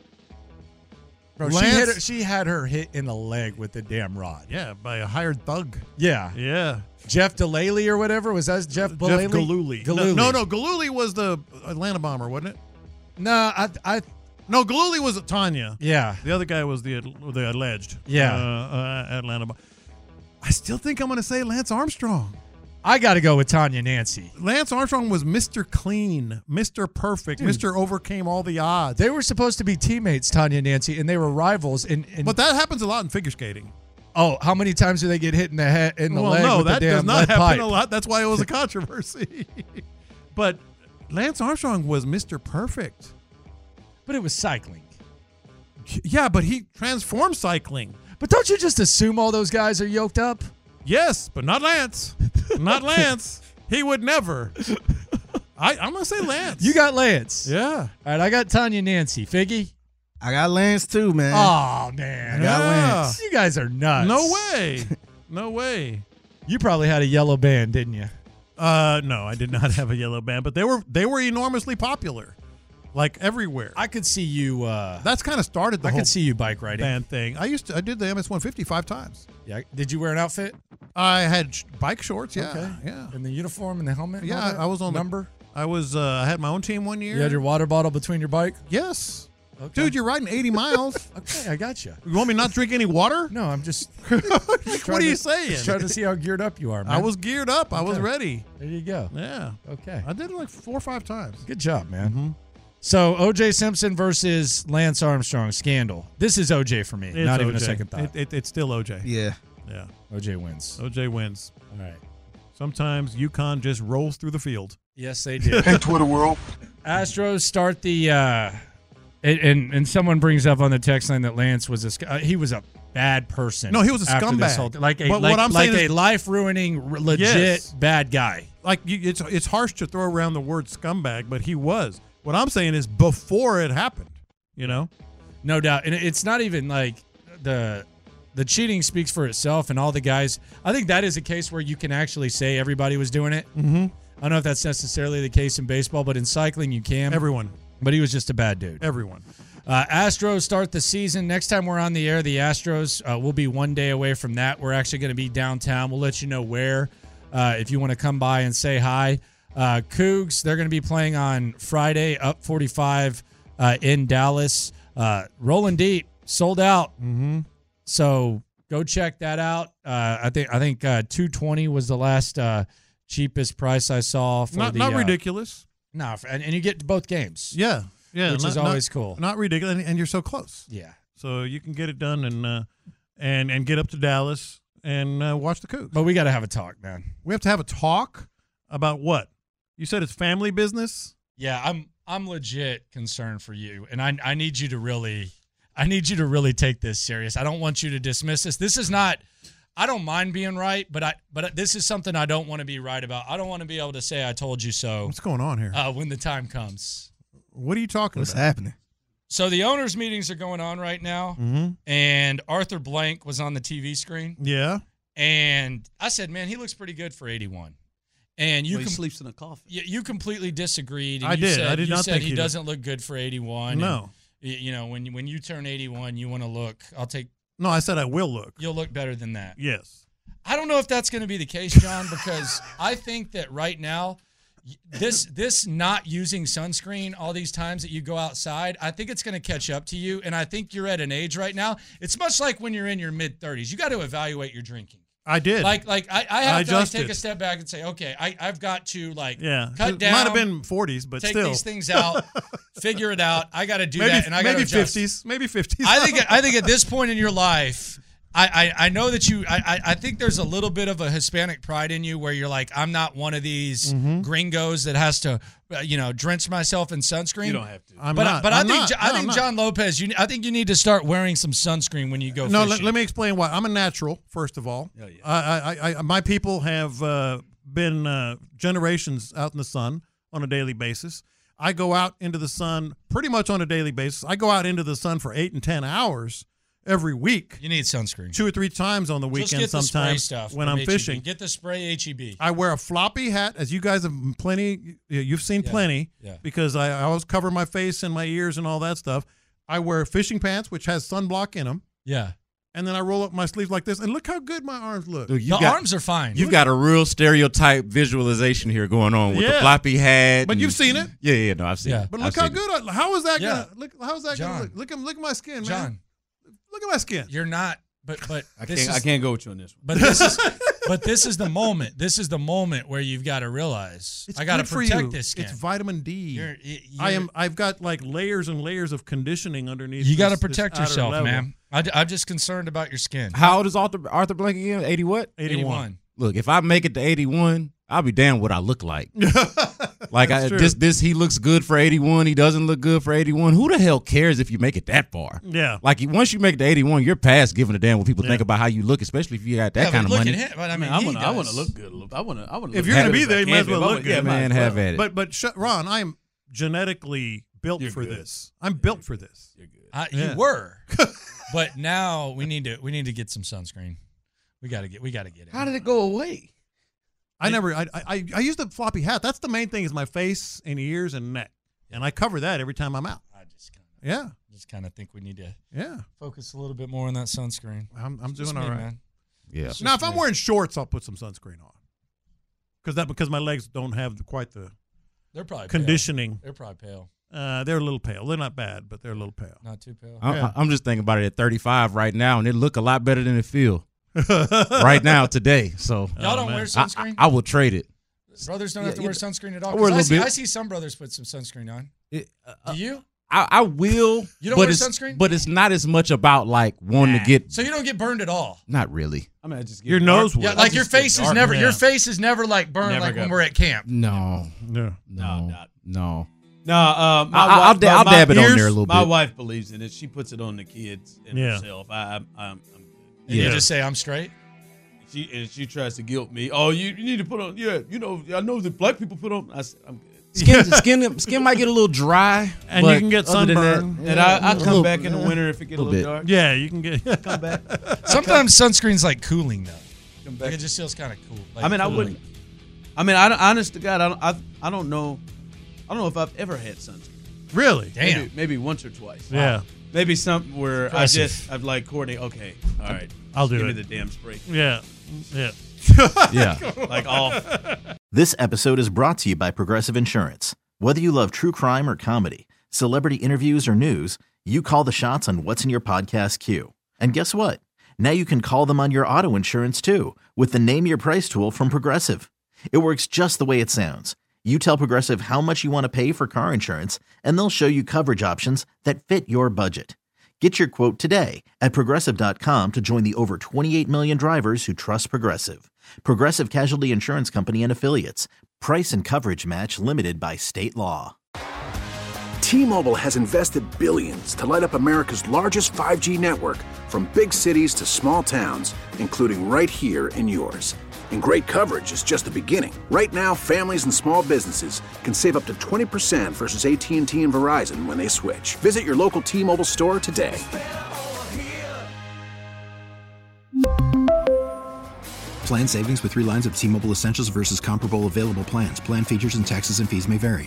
Bro, she had her hit in the leg with the damn rod. Yeah, by a hired thug. Yeah. Yeah. Jeff Delaley or whatever. Was that Jeff Delaley? Jeff Gillooly. Gillooly. No, Gillooly was the Atlanta bomber, wasn't it? No, No, Gillooly was Tanya. Yeah. The other guy was the alleged. Atlanta bomber. I still think I'm going to say Lance Armstrong. I got to go with Tanya Nancy. Lance Armstrong was Mr. Clean, Mr. Perfect, Dude. Mr. Overcame all the odds. They were supposed to be teammates, Tanya and Nancy, and they were rivals. But that happens a lot in figure skating. Oh, how many times do they get hit in the head, in the leg no, with that the damn does not lead happen pipe? a lot. That's why it was a controversy. But Lance Armstrong was Mr. Perfect. But it was cycling. Yeah, but he transformed cycling. But don't you just assume all those guys are yoked up? Yes, but not Lance. Not Lance. He would never. I'm going to say Lance. You got Lance. Yeah. All right, I got Tanya Nancy. Figgy? I got Lance too, man. Oh, man. I got Lance. You guys are nuts. No way. No way. You probably had a yellow band, didn't you? No, I did not have a yellow band, but they were enormously popular. Like everywhere. I could see you. That's kind of started the whole could see you bike riding band thing. I did the MS-150 5 times. Yeah. Did you wear an outfit? I had bike shorts. Yeah. Okay. Yeah. And the uniform and the helmet. And Yeah. all that? I was on number. I was. I had my own team one year. You had your water bottle between your bike. Yes. Okay. Dude, you're riding 80 miles. Okay, I got you. You want me not to drink any water? No, I'm just. What are you saying? Just trying to see how geared up you are, man. I was geared up. I was Okay. ready. There you go. Yeah. Okay. I did it like 4 or 5 times. Good job, man. Mm-hmm. So OJ Simpson versus Lance Armstrong scandal. This is OJ for me. It's Not even a OJ. second thought. It's still OJ. Yeah. Yeah. OJ wins. OJ wins. All right. Sometimes UConn just rolls through the field. Yes, they do. Hey, Twitter world. Astros start the and someone brings up on the text line that Lance was he was a bad person. No, he was a after this scumbag. whole like a But what I'm like saying a is- life-ruining legit Yes. bad guy. Like it's harsh to throw around the word scumbag, but he was. What I'm saying is before it happened, you know? No doubt. And it's not even like the cheating speaks for itself and all the guys. I think that is a case where you can actually say everybody was doing it. Mm-hmm. I don't know if that's necessarily the case in baseball, but in cycling you can. Everyone. But he was just a bad dude. Everyone. Astros start the season. Next time we're on the air, the Astros, we'll be 1 day away from that. We're actually going to be downtown. We'll let you know where if you want to come by and say hi. Cougs, they're going to be playing on Friday, up 45 in Dallas. Rolling Deep, sold out. Mm-hmm. So go check that out. I think $220 was the last cheapest price I saw. For Not ridiculous. No, and you get both games. Yeah. Yeah. Which is always cool. Not ridiculous, and you're so close. Yeah. So you can get it done and get up to Dallas and watch the Cougs. But we got to have a talk, man. We have to have a talk about what? You said it's family business? Yeah, I'm legit concerned for you, and I need you to really. I need you to really take this serious. I don't want you to dismiss this. This is not. I don't mind being right, but this is something I don't want to be right about. I don't want to be able to say I told you so. What's going on here? When the time comes. What are you talking What's about? happening? So the owners' meetings are going on right now, and Arthur Blank was on the TV screen. Yeah. And I said, man, he looks pretty good for 81. And you he sleeps in a coffin. You completely disagreed. And I you did. Said, I did you not said think he doesn't look good for 81. No. And, you know, when you turn 81, you want to look. No, I said I will look. You'll look better than that. Yes. I don't know if that's going to be the case, John, because I think that right now, this not using sunscreen all these times that you go outside, I think it's going to catch up to you. And I think you're at an age right now. It's much like when you're in your mid-30s. You got to evaluate your drinking. I did. I have to take a step back and say, okay, I've got to cut down. Might have been 40s, but take still. these things out, figure it out. I got to do that, and I got to adjust. 50s, maybe 50s. I think at this point in your life, I know that I think there's a little bit of a Hispanic pride in you where you're like, I'm not one of these gringos that has to, drench myself in sunscreen. You don't have to. I think John Lopez, I think you need to start wearing some sunscreen when you go fishing. No, let me explain why. I'm a natural, first of all. I my people have been generations out in the sun on a daily basis. I go out into the sun pretty much on a daily basis. I go out into the sun for 8 and 10 hours every week. You need sunscreen 2 or 3 times on the weekend. Just get the sometimes spray stuff when from I'm HEB. fishing. Get the spray HEB. I wear a floppy hat, as you guys have plenty. You've seen plenty, because I always cover my face and my ears and all that stuff. I wear fishing pants, which has sunblock in them. Yeah. And then I roll up my sleeves like this, and look how good my arms look. Dude, arms are fine. You've got a real stereotype visualization here going on with the floppy hat. But you've seen it. Yeah, no, I've seen it. But look how good. How is that gonna look? How is that John, gonna look? Look at my skin, man. John, look at my skin. You're not. But I can't go with you on this one. But this is the moment. This is the moment where you've got to realize I got to protect this skin. It's vitamin D. I've got like layers and layers of conditioning underneath. You got to protect yourself, man. I'm just concerned about your skin. How old is Arthur Blank again? 80 what? 81. Look, if I make it to 81, I'll be damned what I look like. Like he looks good for 81. He doesn't look good for 81. Who the hell cares if you make it that far? Yeah. Like once you make it to 81, you're past giving a damn what people think about how you look, especially if you got that kind of money. I want to look good. I want to. If you're going to be there, you might as well look good. Yeah, man, have at it. But Ron, I am genetically built for this. I'm built for this. You're good. You were, but now we need to get some sunscreen. We got to get it. How did it go away? I use the floppy hat. That's the main thing is my face and ears and neck. And I cover that every time I'm out. I just kind of think we need to focus a little bit more on that sunscreen. I'm doing all right. Man. Yeah. Now, if I'm wearing shorts, I'll put some sunscreen on. Because my legs don't have quite the they're probably conditioning. Pale. They're probably pale. They're a little pale. They're not bad, but they're a little pale. Not too pale. I'm just thinking about it at 35 right now, and it look a lot better than it feel. Right now, today. So y'all don't wear sunscreen? I will trade it. Brothers don't have to wear sunscreen at all. I wear a little bit. I see some brothers put some sunscreen on. Do you? I will. You don't wear sunscreen? But it's not as much about like wanting to get. So you don't get burned at all? Not really. I mean, I just get your nose. Yeah, like your face is never. Your face is never like burned like when we're at camp. No. No. I'll dab it on there a little bit. My wife believes in it. She puts it on the kids and herself. I'm good. You just say I'm straight. She tries to guilt me. Oh, you need to put on. Yeah, I know that black people put on. I said, I'm good. Skin might get a little dry, and you can get sunburn. And I come back in the winter if it gets a little dark. Yeah, you can get come back. Sometimes sunscreen's like cooling though. Come back. Like it just feels kind of cool. Like I wouldn't. Honest to God, I don't know. I don't know if I've ever had sunscreen. Really? Damn. Maybe once or twice. Yeah. Maybe something where I've like Courtney. Okay, all right. I'll do Give it. me the damn spray. Yeah. Like off. This episode is brought to you by Progressive Insurance. Whether you love true crime or comedy, celebrity interviews or news, you call the shots on what's in your podcast queue. And guess what? Now you can call them on your auto insurance too with the Name Your Price tool from Progressive. It works just the way it sounds. You tell Progressive how much you want to pay for car insurance, and they'll show you coverage options that fit your budget. Get your quote today at Progressive.com to join the over 28 million drivers who trust Progressive. Progressive Casualty Insurance Company and Affiliates. Price and coverage match limited by state law. T-Mobile has invested billions to light up America's largest 5G network, from big cities to small towns, including right here in yours. And great coverage is just the beginning. Right now, families and small businesses can save up to 20% versus AT&T and Verizon when they switch. Visit your local T-Mobile store today. Plan savings with 3 lines of T-Mobile Essentials versus comparable available plans. Plan features and taxes and fees may vary.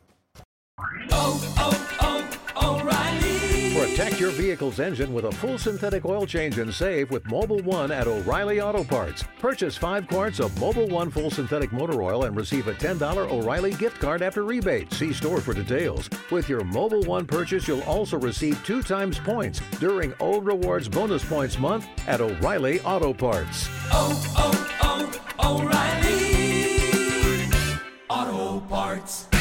Protect your vehicle's engine with a full synthetic oil change and save with Mobil 1 at O'Reilly Auto Parts. Purchase 5 quarts of Mobil 1 full synthetic motor oil and receive a $10 O'Reilly gift card after rebate. See store for details. With your Mobil 1 purchase, you'll also receive 2 times points during O Rewards Bonus Points Month at O'Reilly Auto Parts. O'Reilly Auto Parts.